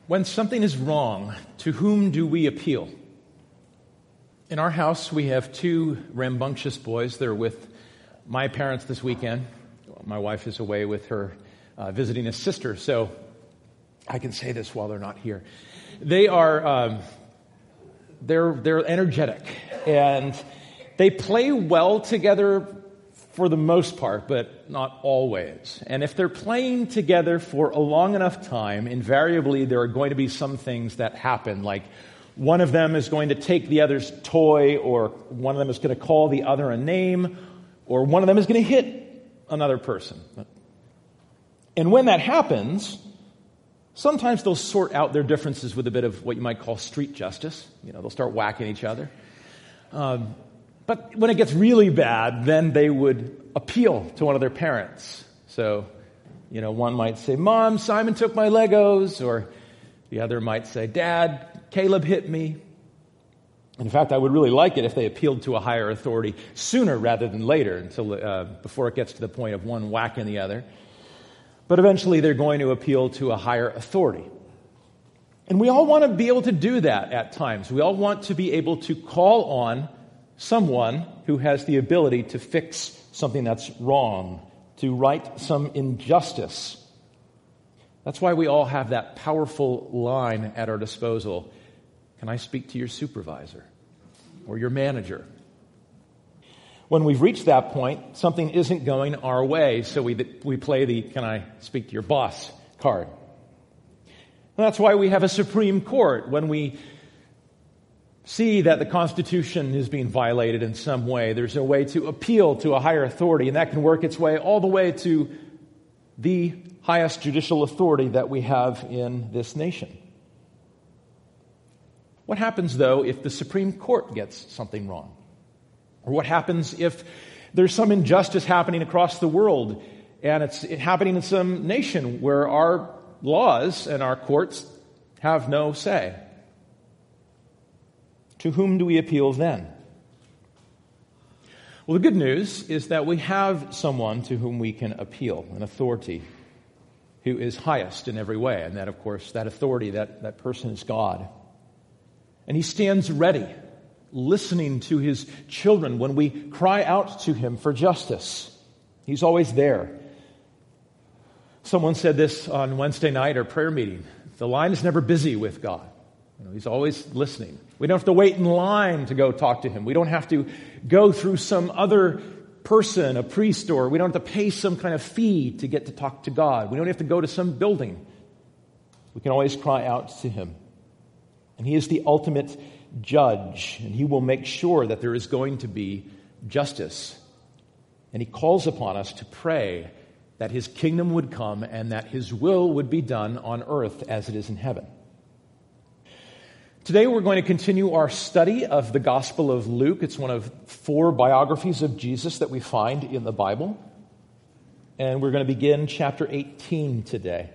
When something is wrong, to whom do we appeal? In our house, we have two rambunctious boys. They're with my parents this weekend. My wife is away with her visiting a sister, so I can say this while they're not here. They are they're energetic, and they play well together for the most part, but not always. And if they're playing together for a long enough time, invariably there are going to be some things that happen, like one of them is going to take the other's toy, or one of them is going to call the other a name, or one of them is going to hit another person. And when that happens, sometimes they'll sort out their differences with a bit of what you might call street justice. They'll start whacking each other. But when it gets really bad, then they would appeal to one of their parents. So, one might say, "Mom, Simon took my Legos," or the other might say, "Dad, Caleb hit me." In fact, I would really like it if they appealed to a higher authority sooner rather than later, until before it gets to the point of one whacking the other. But eventually they're going to appeal to a higher authority. And we all want to be able to do that at times. We all want to be able to call on someone who has the ability to fix something that's wrong, to right some injustice. That's why we all have that powerful line at our disposal. "Can I speak to your supervisor or your manager?" When we've reached that point, something isn't going our way, so we play the "Can I speak to your boss" card. And that's why we have a Supreme Court. When we see that the Constitution is being violated in some way, there's a way to appeal to a higher authority, and that can work its way all the way to the highest judicial authority that we have in this nation. What happens, though, if the Supreme Court gets something wrong? Or what happens if there's some injustice happening across the world, and it's happening in some nation where our laws and our courts have no say? To whom do we appeal then? Well, the good news is that we have someone to whom we can appeal, an authority who is highest in every way. And that, of course, that authority, that person is God. And he stands ready, listening to his children when we cry out to him for justice. He's always there. Someone said this on Wednesday night, our prayer meeting: the line is never busy with God. He's always listening. We don't have to wait in line to go talk to him. We don't have to go through some other person, a priest, or we don't have to pay some kind of fee to get to talk to God. We don't have to go to some building. We can always cry out to him. And he is the ultimate judge, and he will make sure that there is going to be justice. And he calls upon us to pray that his kingdom would come and that his will would be done on earth as it is in heaven. Today we're going to continue our study of the Gospel of Luke. It's one of 4 biographies of Jesus that we find in the Bible. And we're going to begin chapter 18 today.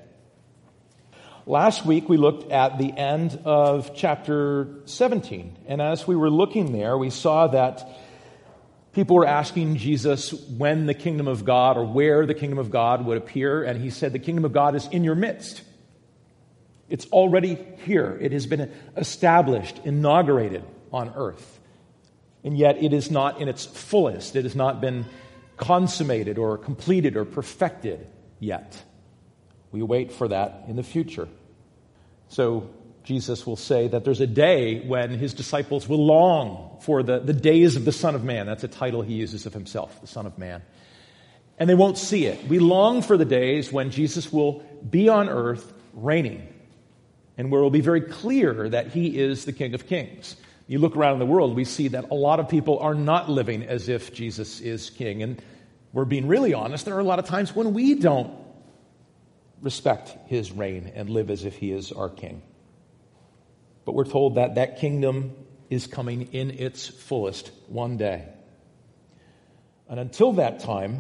Last week we looked at the end of chapter 17. And as we were looking there, we saw that people were asking Jesus when the kingdom of God, or where the kingdom of God would appear. And he said, the kingdom of God is in your midst. It's already here. It has been established, inaugurated on earth. And yet it is not in its fullest. It has not been consummated or completed or perfected yet. We wait for that in the future. So Jesus will say that there's a day when his disciples will long for the days of the Son of Man. That's a title he uses of himself, the Son of Man. And they won't see it. We long for the days when Jesus will be on earth reigning, and where it will be very clear that he is the King of Kings. You look around in the world, we see that a lot of people are not living as if Jesus is king. And we're being really honest, there are a lot of times when we don't respect his reign and live as if he is our king. But we're told that that kingdom is coming in its fullest one day. And until that time,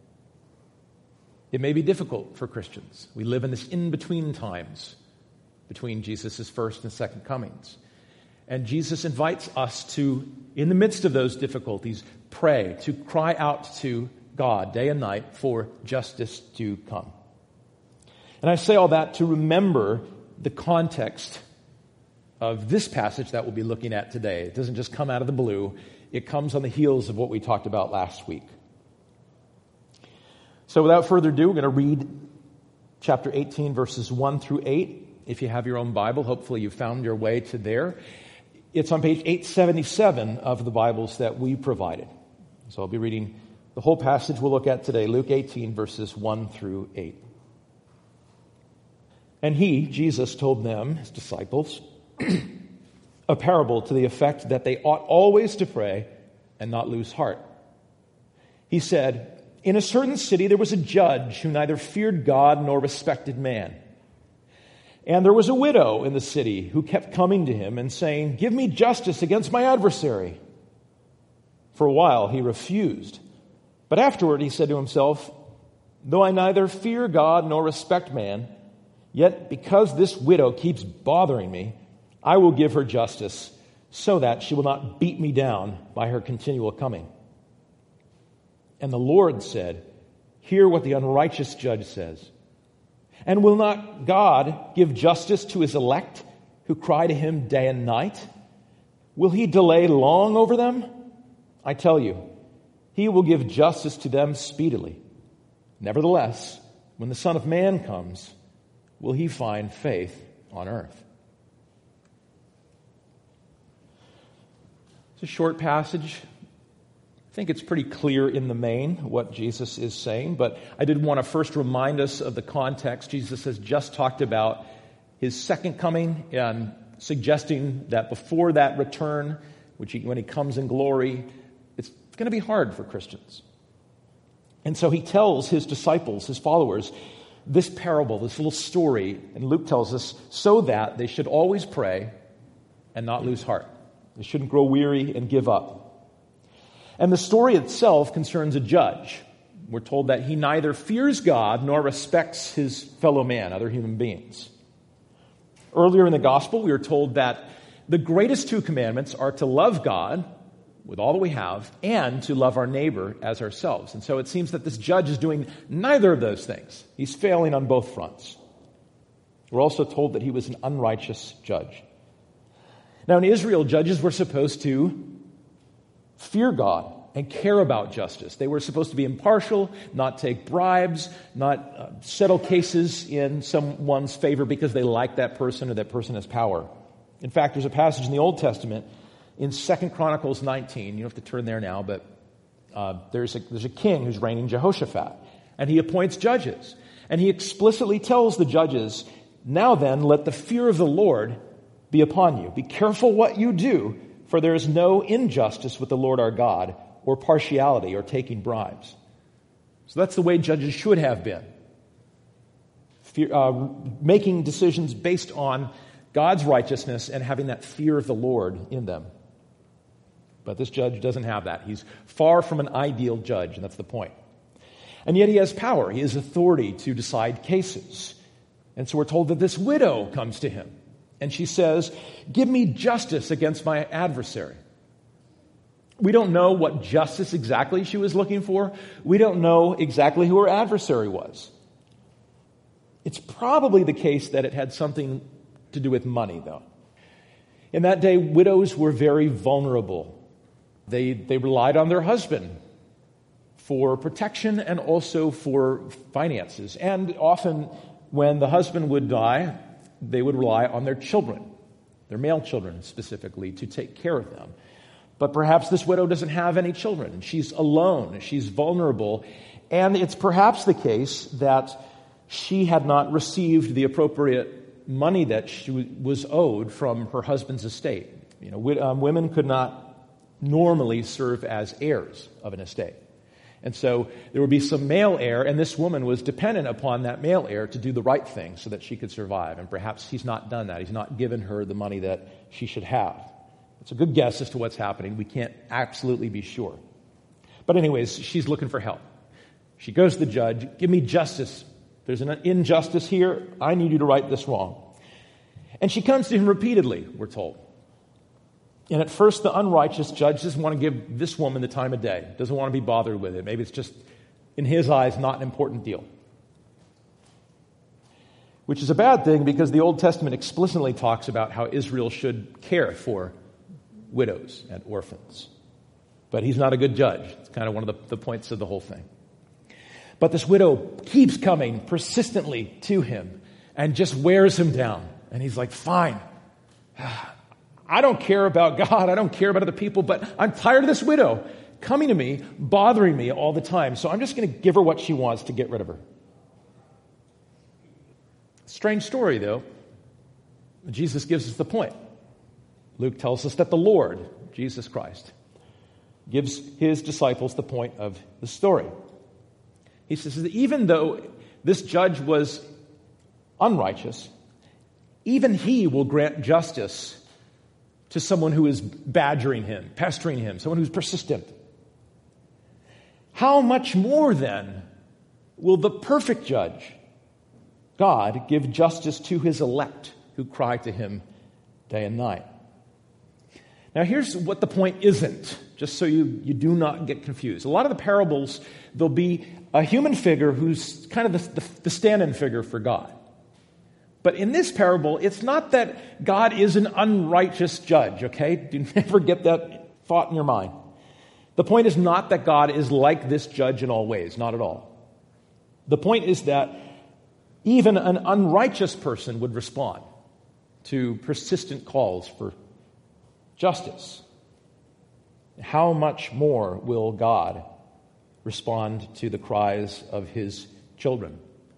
it may be difficult for Christians. We live in this in-between times between Jesus' first and second comings. And Jesus invites us to, in the midst of those difficulties, pray, to cry out to God day and night for justice to come. And I say all that to remember the context of this passage that we'll be looking at today. It doesn't just come out of the blue. It comes on the heels of what we talked about last week. So without further ado, we're going to read chapter 18, verses 1 through 8. If you have your own Bible, hopefully you found your way to there. It's on page 877 of the Bibles that we provided. So I'll be reading the whole passage we'll look at today, Luke 18, verses 1 through 8. And he, Jesus, told them, his disciples, a parable to the effect that they ought always to pray and not lose heart. He said, in a certain city there was a judge who neither feared God nor respected man. And there was a widow in the city who kept coming to him and saying, give me justice against my adversary. For a while he refused. But afterward he said to himself, though I neither fear God nor respect man, yet because this widow keeps bothering me, I will give her justice so that she will not beat me down by her continual coming. And the Lord said, hear what the unrighteous judge says. And will not God give justice to his elect who cry to him day and night? Will he delay long over them? I tell you, he will give justice to them speedily. Nevertheless, when the Son of Man comes, will he find faith on earth? It's a short passage. I think it's pretty clear in the main what Jesus is saying, but I did want to first remind us of the context. Jesus has just talked about his second coming and suggesting that before that return, when he comes in glory, it's going to be hard for Christians. And so he tells his disciples, his followers, this parable, this little story, and Luke tells us, so that they should always pray and not lose heart. They shouldn't grow weary and give up. And the story itself concerns a judge. We're told that he neither fears God nor respects his fellow man, other human beings. Earlier in the gospel, we were told that the greatest two commandments are to love God with all that we have and to love our neighbor as ourselves. And so it seems that this judge is doing neither of those things. He's failing on both fronts. We're also told that he was an unrighteous judge. Now, in Israel, judges were supposed to fear God and care about justice. They were supposed to be impartial, not take bribes, not settle cases in someone's favor because they like that person or that person has power. In fact, there's a passage in the Old Testament in 2 Chronicles 19. You don't have to turn there now, but there's a king who's reigning, Jehoshaphat, and he appoints judges. And he explicitly tells the judges, now then, let the fear of the Lord be upon you. Be careful what you do, for there is no injustice with the Lord our God, or partiality, or taking bribes. So that's the way judges should have been. Making decisions based on God's righteousness and having that fear of the Lord in them. But this judge doesn't have that. He's far from an ideal judge, and that's the point. And yet he has power. He has authority to decide cases. And so we're told that this widow comes to him. And she says, give me justice against my adversary. We don't know what justice exactly she was looking for. We don't know exactly who her adversary was. It's probably the case that it had something to do with money, though. In that day, widows were very vulnerable. They relied on their husband for protection and also for finances. And often when the husband would die, they would rely on their children, their male children specifically, to take care of them. But perhaps this widow doesn't have any children. She's alone. She's vulnerable. And it's perhaps the case that she had not received the appropriate money that she was owed from her husband's estate. Women could not normally serve as heirs of an estate. And so there would be some male heir, and this woman was dependent upon that male heir to do the right thing so that she could survive. And perhaps he's not done that. He's not given her the money that she should have. It's a good guess as to what's happening. We can't absolutely be sure. But anyways, she's looking for help. She goes to the judge, give me justice. There's an injustice here. I need you to right this wrong. And she comes to him repeatedly, we're told. And at first, the unrighteous judge doesn't want to give this woman the time of day, doesn't want to be bothered with it. Maybe it's just, in his eyes, not an important deal. which is a bad thing because the Old Testament explicitly talks about how Israel should care for widows and orphans. But he's not a good judge. It's kind of one of the points of the whole thing. But this widow keeps coming persistently to him and just wears him down. And he's like, fine. I don't care about God. I don't care about other people, but I'm tired of this widow coming to me, bothering me all the time. So I'm just going to give her what she wants to get rid of her. Strange story, though. Jesus gives us the point. Luke tells us that the Lord, Jesus Christ, gives his disciples the point of the story. He says that even though this judge was unrighteous, even he will grant justice to someone who is badgering him, pestering him, someone who's persistent. How much more then will the perfect judge, God, give justice to his elect who cry to him day and night? Now here's what the point isn't, just so you do not get confused. A lot of the parables, there'll be a human figure who's kind of the stand-in figure for God. But in this parable, it's not that God is an unrighteous judge, okay? Do never get that thought in your mind. The point is not that God is like this judge in all ways, not at all. The point is that even an unrighteous person would respond to persistent calls for justice. How much more will God respond to the cries of his children?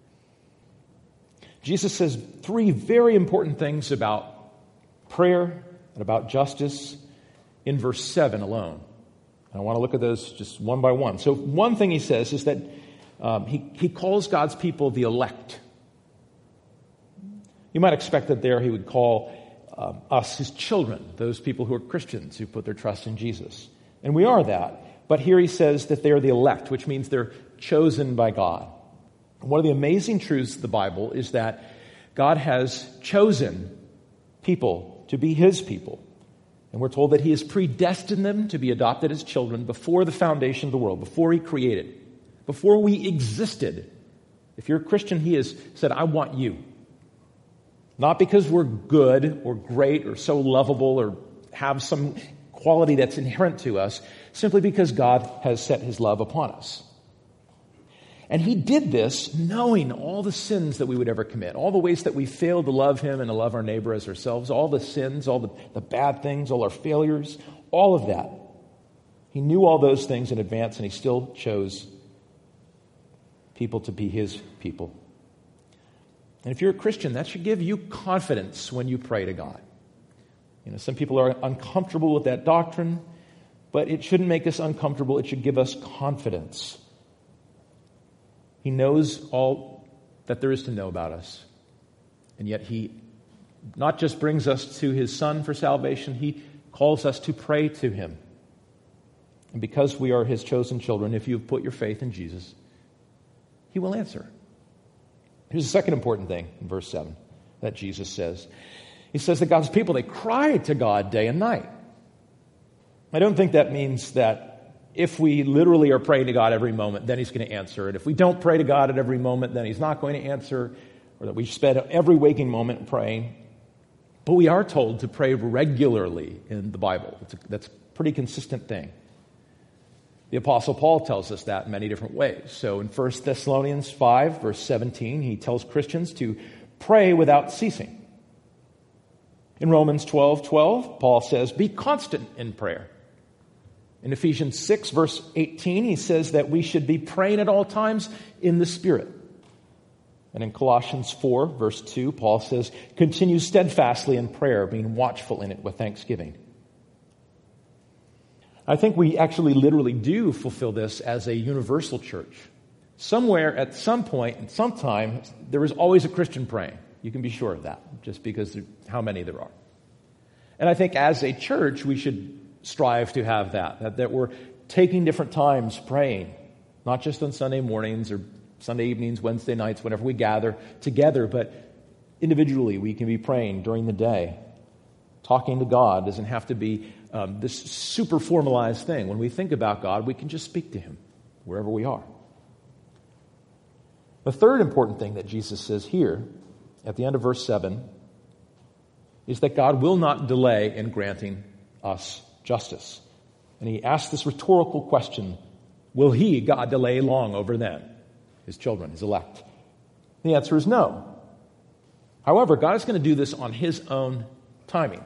Jesus says three very important things about prayer and about justice in verse 7 alone. And I want to look at those just one by one. So one thing he says is that he calls God's people the elect. You might expect that there he would call us his children, those people who are Christians who put their trust in Jesus. And we are that. But here he says that they are the elect, which means they're chosen by God. One of the amazing truths of the Bible is that God has chosen people to be his people. And we're told that he has predestined them to be adopted as children before the foundation of the world, before he created, before we existed. If you're a Christian, he has said, I want you. Not because we're good or great or so lovable or have some quality that's inherent to us, simply because God has set his love upon us. And he did this knowing all the sins that we would ever commit, all the ways that we failed to love him and to love our neighbor as ourselves, all the sins, all the bad things, all our failures, all of that. He knew all those things in advance, and he still chose people to be his people. And if you're a Christian, that should give you confidence when you pray to God. You know, some people are uncomfortable with that doctrine, but it shouldn't make us uncomfortable. It should give us confidence. He knows all that there is to know about us. And yet he not just brings us to his Son for salvation, he calls us to pray to him. And because we are his chosen children, if you've put your faith in Jesus, he will answer. Here's the second important thing in verse 7 that Jesus says. He says that God's people, they cry to God day and night. I don't think that means that if we literally are praying to God every moment, then he's going to answer. And if we don't pray to God at every moment, then he's not going to answer. Or that we spend every waking moment praying. But we are told to pray regularly in the Bible. That's a pretty consistent thing. The Apostle Paul tells us that in many different ways. So in 1 Thessalonians 5, verse 17, he tells Christians to pray without ceasing. In Romans 12:12, Paul says, be constant in prayer. In Ephesians 6, verse 18, he says that we should be praying at all times in the Spirit. And in Colossians 4, verse 2, Paul says, continue steadfastly in prayer, being watchful in it with thanksgiving. I think we actually literally do fulfill this as a universal church. Somewhere, at some point, at some time, there is always a Christian praying. You can be sure of that, just because of how many there are. And I think as a church, we should strive to have that we're taking different times praying, not just on Sunday mornings or Sunday evenings, Wednesday nights, whenever we gather together, but individually we can be praying during the day. Talking to God doesn't have to be this super formalized thing. When we think about God, we can just speak to him wherever we are. The third important thing that Jesus says here at the end of verse 7 is that God will not delay in granting us justice. And he asks this rhetorical question, will he, God, delay long over them, his children, his elect? The answer is no. However, God is going to do this on his own timing.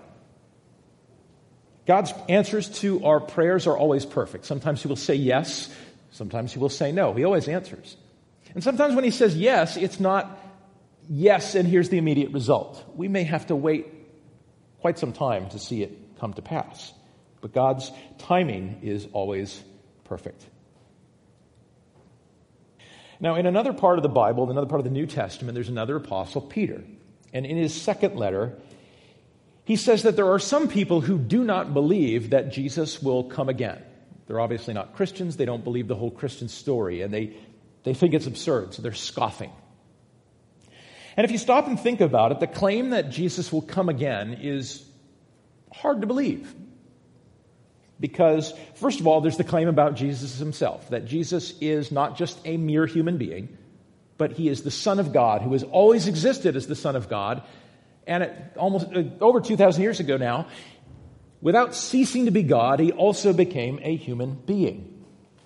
God's answers to our prayers are always perfect. Sometimes he will say yes, sometimes he will say no. He always answers. And sometimes when he says yes, it's not yes and here's the immediate result. We may have to wait quite some time to see it come to pass. But God's timing is always perfect. Now, in another part of the Bible, another part of the New Testament, there's another apostle, Peter. And in his second letter, he says that there are some people who do not believe that Jesus will come again. They're obviously not Christians. They don't believe the whole Christian story, and they think it's absurd, so they're scoffing. And if you stop and think about it, the claim that Jesus will come again is hard to believe. Because, first of all, there's the claim about Jesus himself, that Jesus is not just a mere human being, but he is the Son of God, who has always existed as the Son of God, and almost over 2,000 years ago now, without ceasing to be God, he also became a human being.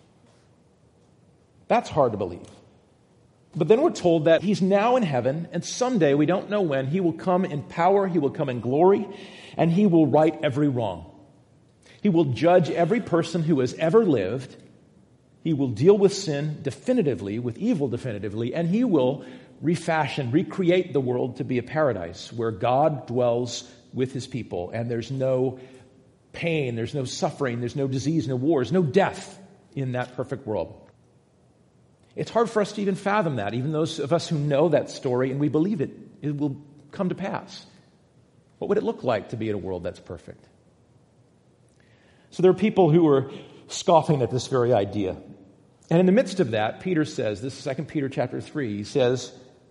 That's hard to believe. But then we're told that he's now in heaven, and someday, we don't know when, he will come in power, he will come in glory, and he will right every wrong. He will judge every person who has ever lived. He will deal with sin definitively, with evil definitively, and he will recreate the world to be a paradise where God dwells with his people, and there's no pain, there's no suffering, there's no disease, no wars, no death in that perfect world. It's hard for us to even fathom that, even those of us who know that story and we believe it will come to pass. What would it look like to be in a world that's perfect? So there are people who are scoffing at this very idea. And in the midst of that, Peter says, this is 2 Peter chapter 3, he says,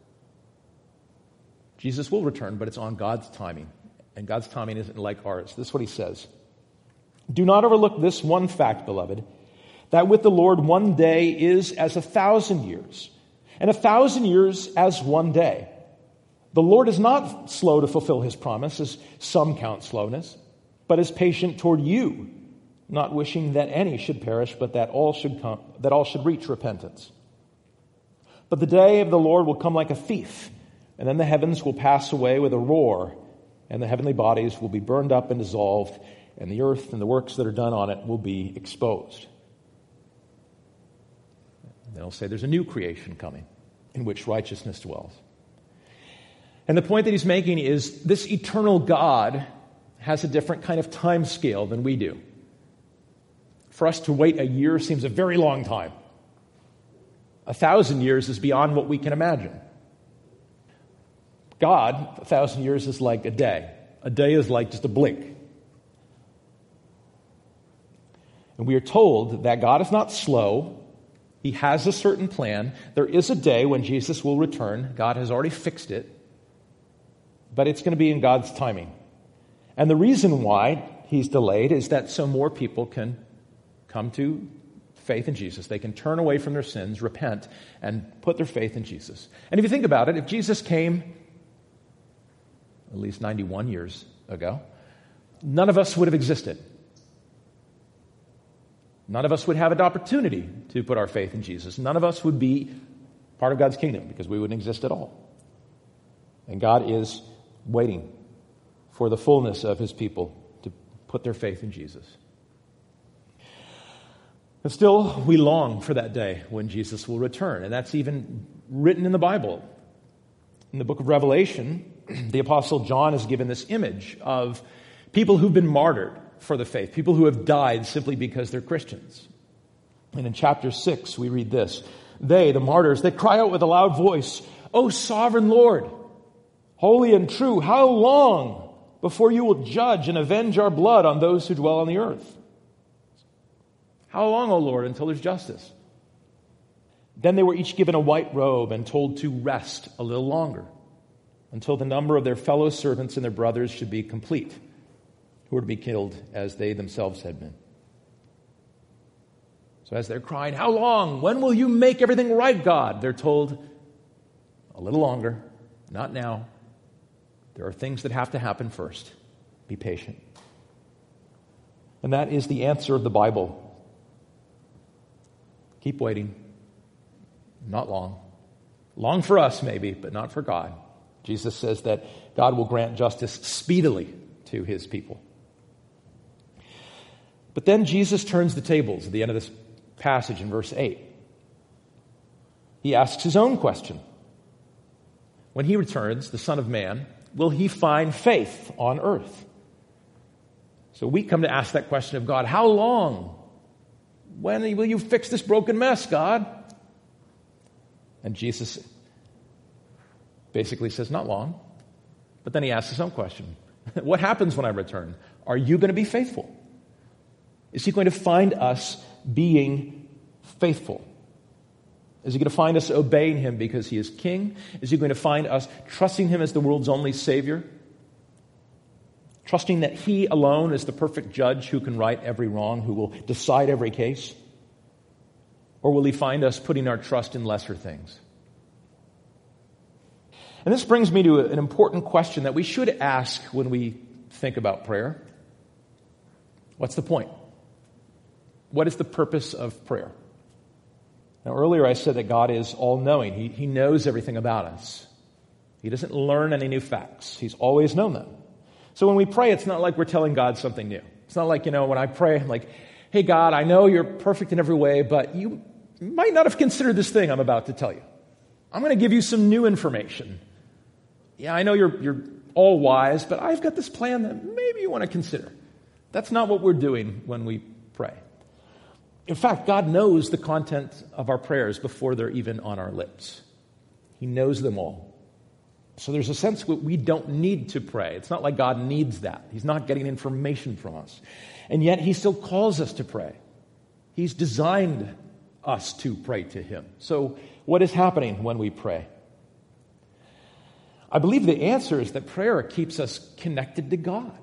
Jesus will return, but it's on God's timing. And God's timing isn't like ours. This is what he says. Do not overlook this one fact, beloved, that with the Lord 1 day is as 1,000 years, and 1,000 years as 1 day. The Lord is not slow to fulfill his promise, as some count slowness, but is patient toward you, not wishing that any should perish, but that all should reach repentance. But the day of the Lord will come like a thief, and then the heavens will pass away with a roar, and the heavenly bodies will be burned up and dissolved, and the earth and the works that are done on it will be exposed. And they'll say there's a new creation coming in which righteousness dwells. And the point that he's making is this eternal God has a different kind of time scale than we do. For us to wait a year seems a very long time. 1,000 years is beyond what we can imagine. God, 1,000 years is like a day. A day is like just a blink. And we are told that God is not slow. He has a certain plan. There is a day when Jesus will return. God has already fixed it. But it's going to be in God's timing. And the reason why he's delayed is that so more people can come to faith in Jesus. They can turn away from their sins, repent, and put their faith in Jesus. And if you think about it, if Jesus came at least 91 years ago, none of us would have existed. None of us would have an opportunity to put our faith in Jesus. None of us would be part of God's kingdom because we wouldn't exist at all. And God is waiting for the fullness of his people to put their faith in Jesus. And still, we long for that day when Jesus will return. And that's even written in the Bible. In the book of Revelation, the Apostle John is given this image of people who've been martyred for the faith, people who have died simply because they're Christians. And in chapter 6, we read this. They, the martyrs, they cry out with a loud voice, O sovereign Lord, holy and true, how long before you will judge and avenge our blood on those who dwell on the earth? How long, O Lord, until there's justice? Then they were each given a white robe and told to rest a little longer until the number of their fellow servants and their brothers should be complete, who were to be killed as they themselves had been. So as they're crying, how long? When will you make everything right, God? They're told, a little longer, not now, There are things that have to happen first. Be patient. And that is the answer of the Bible. Keep waiting. Not long. Long for us, maybe, but not for God. Jesus says that God will grant justice speedily to his people. But then Jesus turns the tables at the end of this passage in verse 8. He asks his own question. When he returns, the Son of Man, will he find faith on earth? So we come to ask that question of God. How long? When will you fix this broken mess, God? And Jesus basically says, not long. But then he asks his own question. What happens when I return? Are you going to be faithful? Is he going to find us being faithful? Is he going to find us obeying him because he is king? Is he going to find us trusting him as the world's only Savior? Trusting that he alone is the perfect judge who can right every wrong, who will decide every case? Or will he find us putting our trust in lesser things? And this brings me to an important question that we should ask when we think about prayer. What's the point? What is the purpose of prayer? Now, earlier I said that God is all-knowing. He knows everything about us. He doesn't learn any new facts. He's always known them. So when we pray, it's not like we're telling God something new. It's not like, when I pray, I'm like, hey, God, I know you're perfect in every way, but you might not have considered this thing I'm about to tell you. I'm going to give you some new information. Yeah, I know you're all wise, but I've got this plan that maybe you want to consider. That's not what we're doing when we pray. In fact, God knows the content of our prayers before they're even on our lips. He knows them all. So there's a sense that we don't need to pray. It's not like God needs that. He's not getting information from us. And yet he still calls us to pray. He's designed us to pray to him. So what is happening when we pray? I believe the answer is that prayer keeps us connected to God.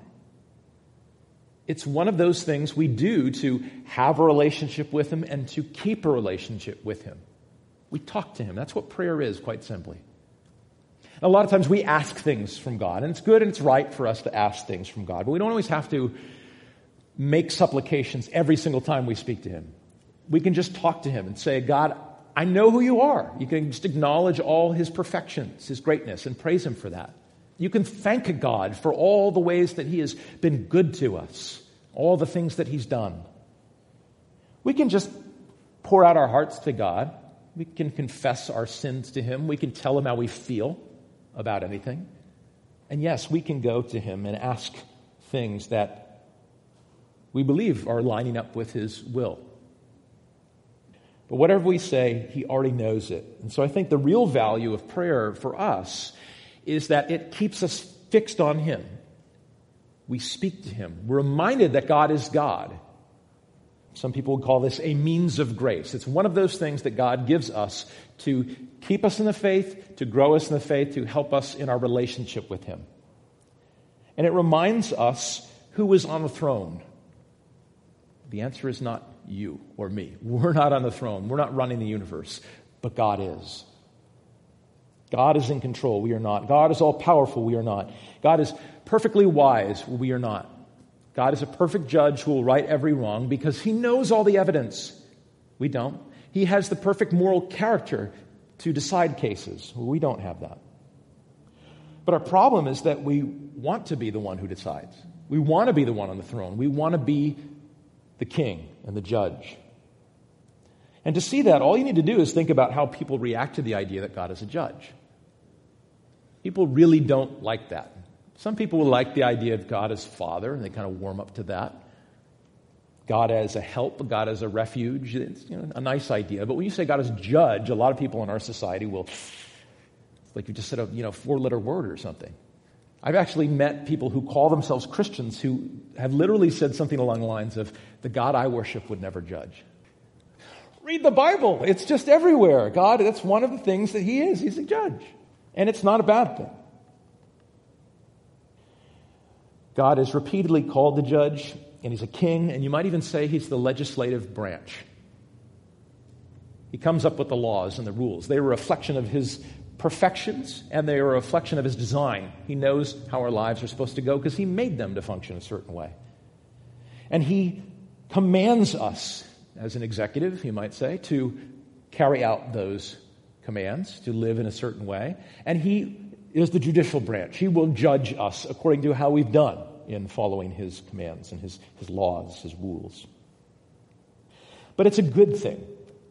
It's one of those things we do to have a relationship with him and to keep a relationship with him. We talk to him. That's what prayer is, quite simply. And a lot of times we ask things from God, and it's good and it's right for us to ask things from God, but we don't always have to make supplications every single time we speak to him. We can just talk to him and say, God, I know who you are. You can just acknowledge all his perfections, his greatness, and praise him for that. You can thank God for all the ways that he has been good to us, all the things that he's done. We can just pour out our hearts to God. We can confess our sins to him. We can tell him how we feel about anything. And yes, we can go to him and ask things that we believe are lining up with his will. But whatever we say, he already knows it. And so I think the real value of prayer for us is that it keeps us fixed on him. We speak to him. We're reminded that God is God. Some people would call this a means of grace. It's one of those things that God gives us to keep us in the faith, to grow us in the faith, to help us in our relationship with him. And it reminds us who is on the throne. The answer is not you or me. We're not on the throne. We're not running the universe. But God is. God is in control. We are not. God is all-powerful. We are not. God is perfectly wise. We are not. God is a perfect judge who will right every wrong because he knows all the evidence. We don't. He has the perfect moral character to decide cases. We don't have that. But our problem is that we want to be the one who decides. We want to be the one on the throne. We want to be the king and the judge. And to see that, all you need to do is think about how people react to the idea that God is a judge. People really don't like that. Some people will like the idea of God as Father, and they kind of warm up to that. God as a help, God as a refuge, it's a nice idea. But when you say God as judge, a lot of people in our society will, it's like you just said a four-letter word or something. I've actually met people who call themselves Christians who have literally said something along the lines of, the God I worship would never judge. Read the Bible. It's just everywhere. God, that's one of the things that he is. He's a judge. And it's not a bad thing. God is repeatedly called the judge, and he's a king, and you might even say he's the legislative branch. He comes up with the laws and the rules. They're a reflection of his perfections, and they are a reflection of his design. He knows how our lives are supposed to go because he made them to function a certain way. And he commands us, as an executive, you might say, to carry out those commands, to live in a certain way. And he is the judicial branch. He will judge us according to how we've done in following his commands and his laws, his rules. But it's a good thing.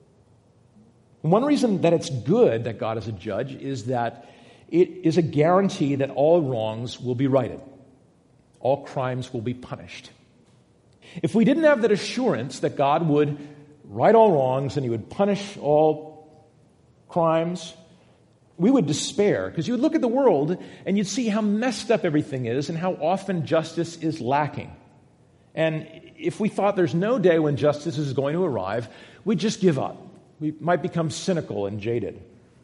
One reason that it's good that God is a judge is that it is a guarantee that all wrongs will be righted. All crimes will be punished. If we didn't have that assurance that God would right all wrongs and he would punish all crimes, we would despair, because you would look at the world and you'd see how messed up everything is and how often justice is lacking. And if we thought there's no day when justice is going to arrive, we'd just give up. We might become cynical and jaded.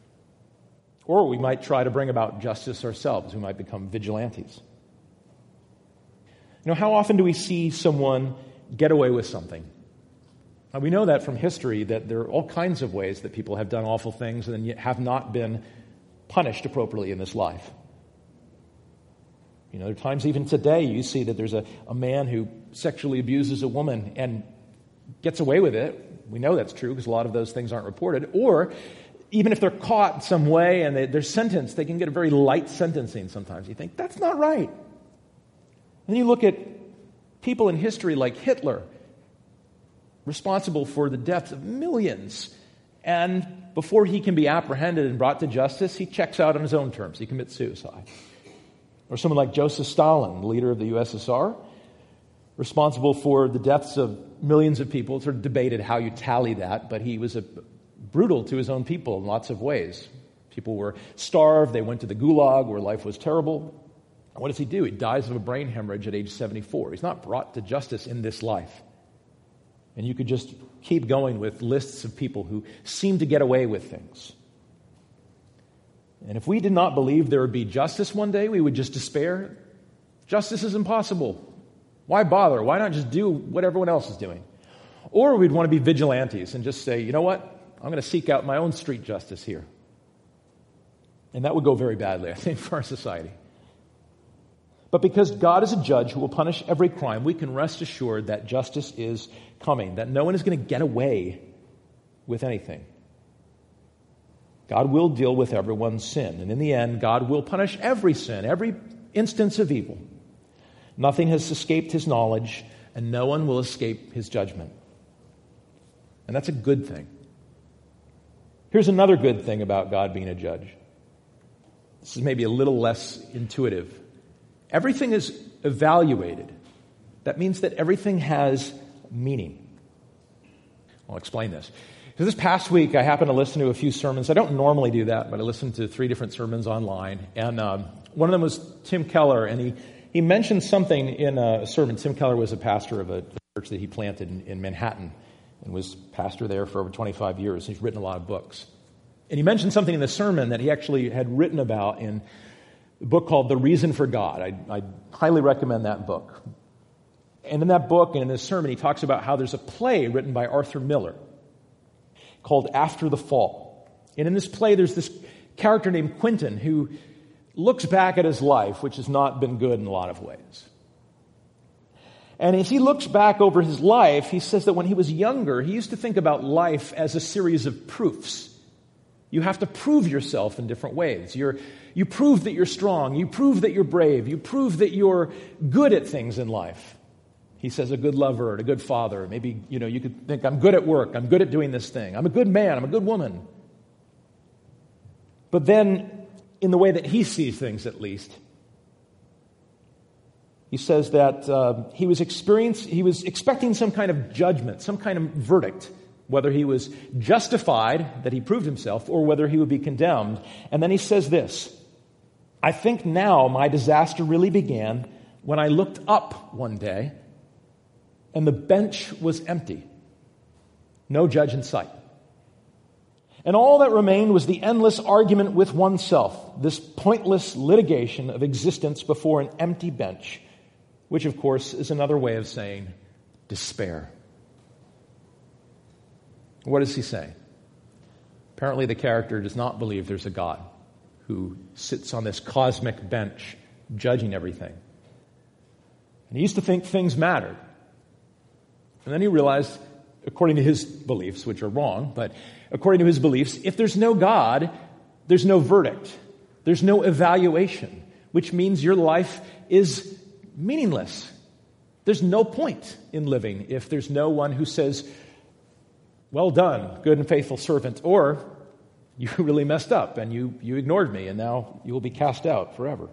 Or we might try to bring about justice ourselves. We might become vigilantes. You know, how often do we see someone get away with something? Now, we know that from history, that there are all kinds of ways that people have done awful things and yet have not been punished appropriately in this life. You know, there are times even today you see that there's a man who sexually abuses a woman and gets away with it. We know that's true because a lot of those things aren't reported. Or even if they're caught some way and they're sentenced, they can get a very light sentencing sometimes. You think, that's not right. And then you look at people in history like Hitler, responsible for the deaths of millions. And before he can be apprehended and brought to justice, he checks out on his own terms. He commits suicide. Or someone like Joseph Stalin, the leader of the USSR, responsible for the deaths of millions of people. It's sort of debated how you tally that, but he was brutal to his own people in lots of ways. People were starved. They went to the gulag where life was terrible. And what does he do? He dies of a brain hemorrhage at age 74. He's not brought to justice in this life. And you could just keep going with lists of people who seem to get away with things. And if we did not believe there would be justice one day, we would just despair. Justice is impossible. Why bother? Why not just do what everyone else is doing? Or we'd want to be vigilantes and just say, you know what? I'm going to seek out my own street justice here. And that would go very badly, I think, for our society. But because God is a judge who will punish every crime, we can rest assured that justice is coming, that no one is going to get away with anything. God will deal with everyone's sin. And in the end, God will punish every sin, every instance of evil. Nothing has escaped his knowledge, and no one will escape his judgment. And that's a good thing. Here's another good thing about God being a judge. This is maybe a little less intuitive. Everything is evaluated. That means that everything has meaning. I'll explain this. So this past week, I happened to listen to a few sermons. I don't normally do that, but I listened to 3 different sermons online. And one of them was Tim Keller, and he mentioned something in a sermon. Tim Keller was a pastor of a church that he planted in Manhattan and was pastor there for over 25 years. He's written a lot of books. And he mentioned something in the sermon that he actually had written about in a book called The Reason for God. I highly recommend that book. And in that book and in this sermon, he talks about how there's a play written by Arthur Miller called After the Fall. And in this play, there's this character named Quentin who looks back at his life, which has not been good in a lot of ways. And as he looks back over his life, he says that when he was younger, he used to think about life as a series of proofs. You have to prove yourself in different ways. You prove that you're strong. You prove that you're brave. You prove that you're good at things in life. He says a good lover and a good father. Maybe, you could think, I'm good at work. I'm good at doing this thing. I'm a good man. I'm a good woman. But then, in the way that he sees things at least, he says that he was expecting some kind of judgment, some kind of verdict, whether he was justified, that he proved himself, or whether he would be condemned. And then he says this, I think now my disaster really began when I looked up one day and the bench was empty. No judge in sight. And all that remained was the endless argument with oneself, this pointless litigation of existence before an empty bench, which of course is another way of saying despair. What does he say? Apparently the character does not believe there's a God. who sits on this cosmic bench judging everything. And he used to think things mattered. And then he realized, according to his beliefs, which are wrong, but according to his beliefs, if there's no God, there's no verdict. There's no evaluation, which means your life is meaningless. There's no point in living if there's no one who says, well done, good and faithful servant, or you really messed up and you ignored me and now you will be cast out forever.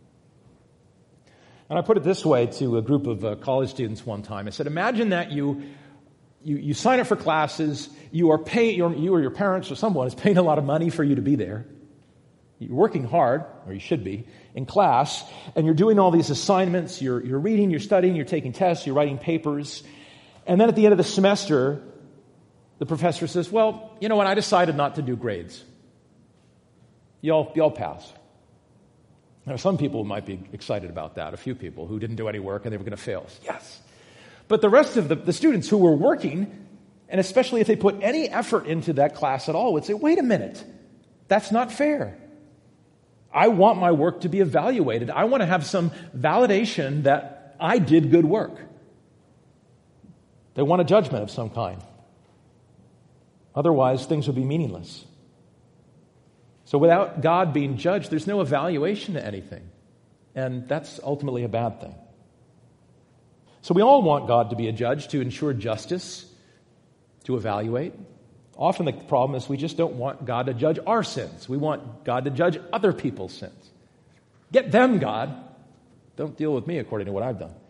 And I put it this way to a group of college students one time. I said, imagine that you sign up for classes, you or your parents or someone is paying a lot of money for you to be there. You're working hard, or you should be, in class, and you're doing all these assignments, you're reading, you're studying, you're taking tests, you're writing papers, and then at the end of the semester, the professor says, well, you know what, I decided not to do grades. Y'all pass. Now, some people might be excited about that, a few people who didn't do any work and they were going to fail. Yes. But the rest of the students who were working, and especially if they put any effort into that class at all, would say, wait a minute, that's not fair. I want my work to be evaluated. I want to have some validation that I did good work. They want a judgment of some kind. Otherwise, things would be meaningless. So without God being judged, there's no evaluation to anything. And that's ultimately a bad thing. So we all want God to be a judge, to ensure justice, to evaluate. Often the problem is we just don't want God to judge our sins. We want God to judge other people's sins. Get them, God. Don't deal with me according to what I've done.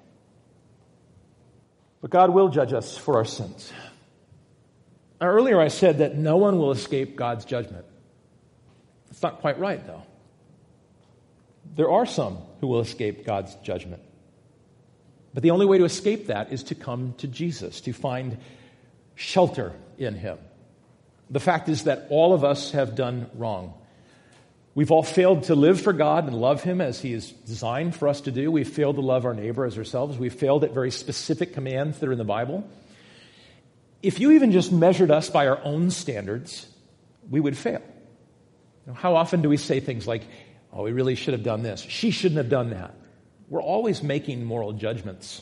But God will judge us for our sins. Now, earlier I said that no one will escape God's judgment. It's not quite right, though. There are some who will escape God's judgment. But the only way to escape that is to come to Jesus, to find shelter in Him. The fact is that all of us have done wrong. We've all failed to live for God and love Him as He is designed for us to do. We've failed to love our neighbor as ourselves. We've failed at very specific commands that are in the Bible. If you even just measured us by our own standards, we would fail. How often do we say things like, oh, we really should have done this. She shouldn't have done that. We're always making moral judgments.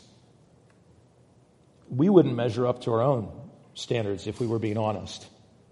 We wouldn't measure up to our own standards if we were being honest.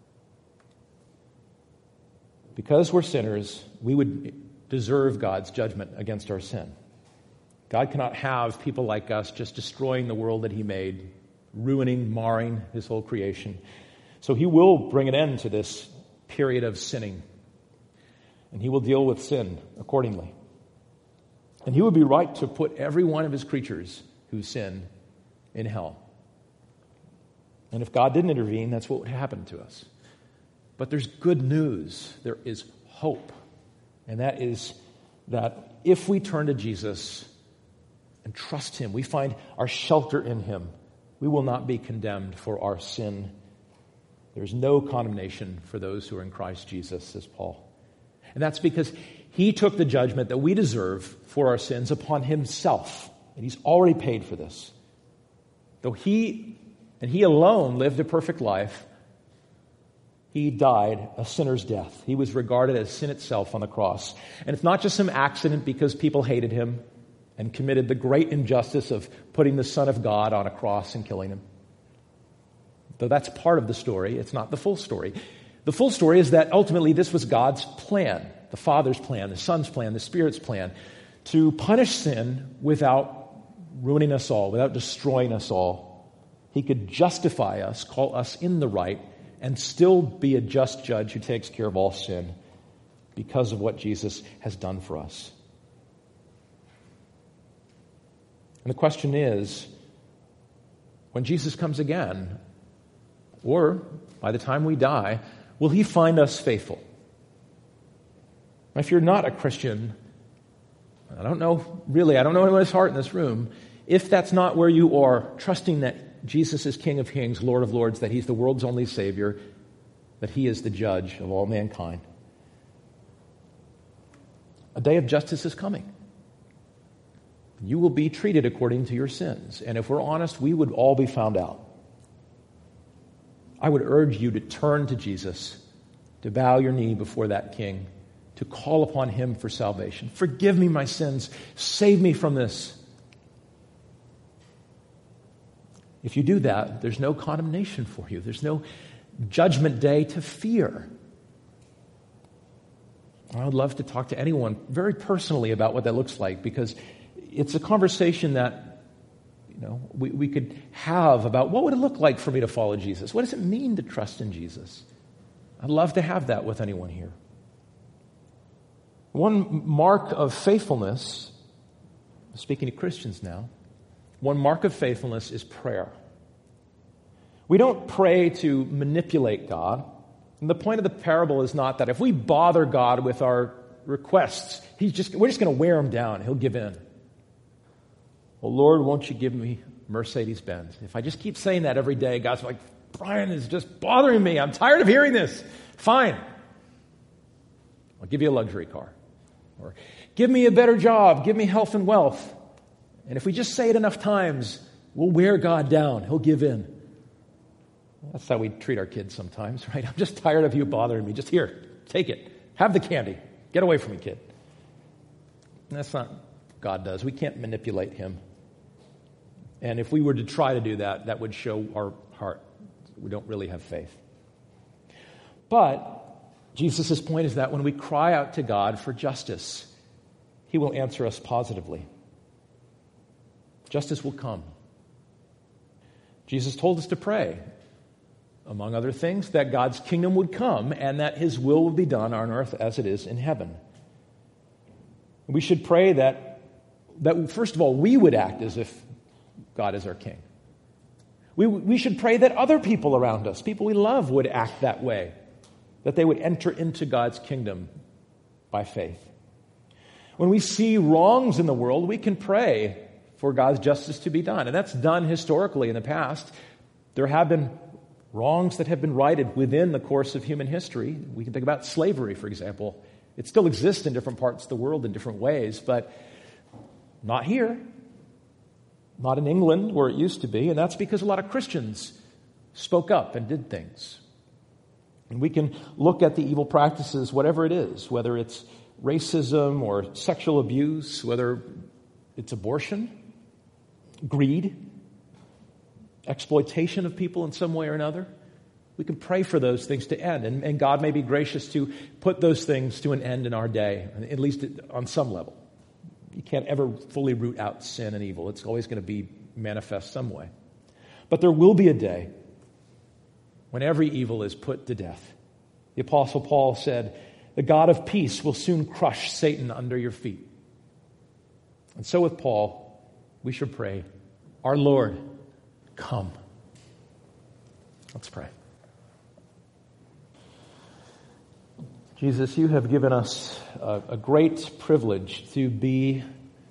Because we're sinners, we would deserve God's judgment against our sin. God cannot have people like us just destroying the world that He made, ruining, marring His whole creation. So He will bring an end to this period of sinning. And He will deal with sin accordingly. And He would be right to put every one of His creatures who sin in hell. And if God didn't intervene, that's what would happen to us. But there's good news. There is hope. And that is that if we turn to Jesus and trust Him, we find our shelter in Him, we will not be condemned for our sin. There's no condemnation for those who are in Christ Jesus, says Paul. And that's because He took the judgment that we deserve for our sins upon Himself. And He's already paid for this. Though He alone lived a perfect life, He died a sinner's death. He was regarded as sin itself on the cross. And it's not just some accident because people hated Him and committed the great injustice of putting the Son of God on a cross and killing Him. Though that's part of the story, it's not the full story. The full story is that ultimately this was God's plan, the Father's plan, the Son's plan, the Spirit's plan, to punish sin without ruining us all, without destroying us all. He could justify us, call us in the right, and still be a just judge who takes care of all sin because of what Jesus has done for us. And the question is, when Jesus comes again, or by the time we die, will He find us faithful? If you're not a Christian, I don't know anyone's heart in this room, if that's not where you are, trusting that Jesus is King of Kings, Lord of Lords, that He's the world's only Savior, that He is the judge of all mankind. A day of justice is coming. You will be treated according to your sins. And if we're honest, we would all be found out. I would urge you to turn to Jesus, to bow your knee before that King, to call upon him for salvation. Forgive me my sins. Save me from this. If you do that, there's no condemnation for you. There's no judgment day to fear. I would love to talk to anyone very personally about what that looks like, because it's a conversation that we could have about what would it look like for me to follow Jesus? What does it mean to trust in Jesus? I'd love to have that with anyone here. One mark of faithfulness, speaking to Christians now, one mark of faithfulness is prayer. We don't pray to manipulate God. And the point of the parable is not that if we bother God with our requests, we're just going to wear him down. He'll give in. Well, Lord, won't you give me Mercedes-Benz? If I just keep saying that every day, God's like, Brian is just bothering me. I'm tired of hearing this. Fine. I'll give you a luxury car. Or give me a better job. Give me health and wealth. And if we just say it enough times, we'll wear God down. He'll give in. That's how we treat our kids sometimes, right? I'm just tired of you bothering me. Just here, take it. Have the candy. Get away from me, kid. And that's not what God does. We can't manipulate him. And if we were to try to do that, that would show our heart. We don't really have faith. But Jesus' point is that when we cry out to God for justice, he will answer us positively. Justice will come. Jesus told us to pray, among other things, that God's kingdom would come and that his will would be done on earth as it is in heaven. We should pray that first of all, we would act as if God is our king. We should pray that other people around us, people we love, would act that way, that they would enter into God's kingdom by faith. When we see wrongs in the world, we can pray for God's justice to be done. And that's done historically in the past. There have been wrongs that have been righted within the course of human history. We can think about slavery, for example. It still exists in different parts of the world in different ways, but not here. Not in England, where it used to be. And that's because a lot of Christians spoke up and did things. And we can look at the evil practices, whatever it is, whether it's racism or sexual abuse, whether it's abortion, greed, exploitation of people in some way or another. We can pray for those things to end. And God may be gracious to put those things to an end in our day, at least on some level. You can't ever fully root out sin and evil. It's always going to be manifest some way. But there will be a day when every evil is put to death. The Apostle Paul said, the God of peace will soon crush Satan under your feet. And so with Paul, we should pray, our Lord, come. Let's pray. Jesus, you have given us a great privilege to be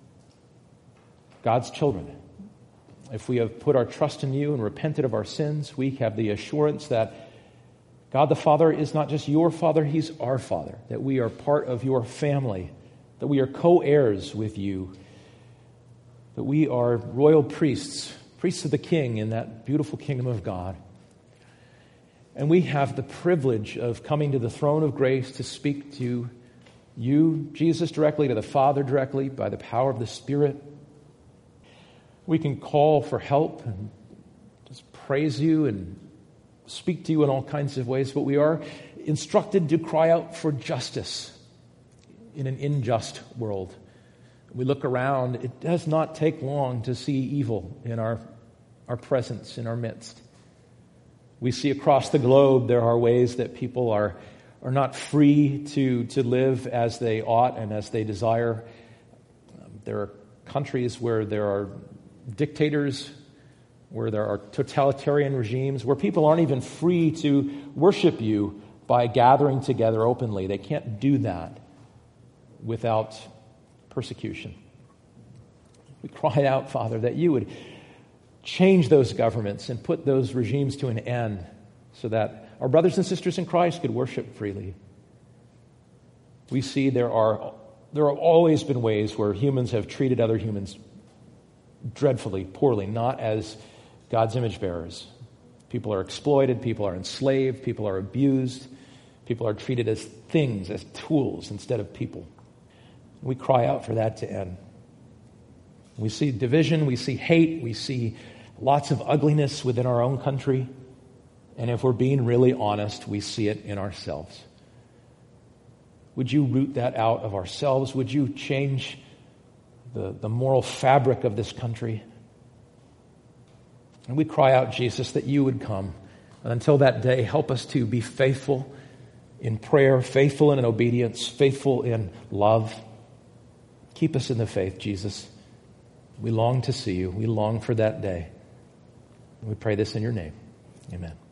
God's children. If we have put our trust in you and repented of our sins, we have the assurance that God the Father is not just your Father, he's our Father, that we are part of your family, that we are co-heirs with you, that we are royal priests, priests of the King in that beautiful kingdom of God. And we have the privilege of coming to the throne of grace to speak to you, Jesus, directly, to the Father directly, by the power of the Spirit. We can call for help and just praise you and speak to you in all kinds of ways, but we are instructed to cry out for justice in an unjust world. We look around, it does not take long to see evil in our presence, in our midst. We see across the globe there are ways that people are not free to live as they ought and as they desire. There are countries where there are dictators, where there are totalitarian regimes, where people aren't even free to worship you by gathering together openly. They can't do that without persecution. We cry out, Father, that you would change those governments and put those regimes to an end so that our brothers and sisters in Christ could worship freely. We see there have always been ways where humans have treated other humans dreadfully, poorly, not as God's image bearers. People are exploited, people are enslaved, people are abused, People are treated as things, as tools instead of people. We cry out for that to end. We see division, we see hate, we see lots of ugliness within our own country. And if we're being really honest, we see it in ourselves. Would you root that out of ourselves? Would you change the moral fabric of this country? And we cry out, Jesus, that you would come. And until that day, help us to be faithful in prayer, faithful in obedience, faithful in love. Keep us in the faith, Jesus. We long to see you. We long for that day. We pray this in your name. Amen.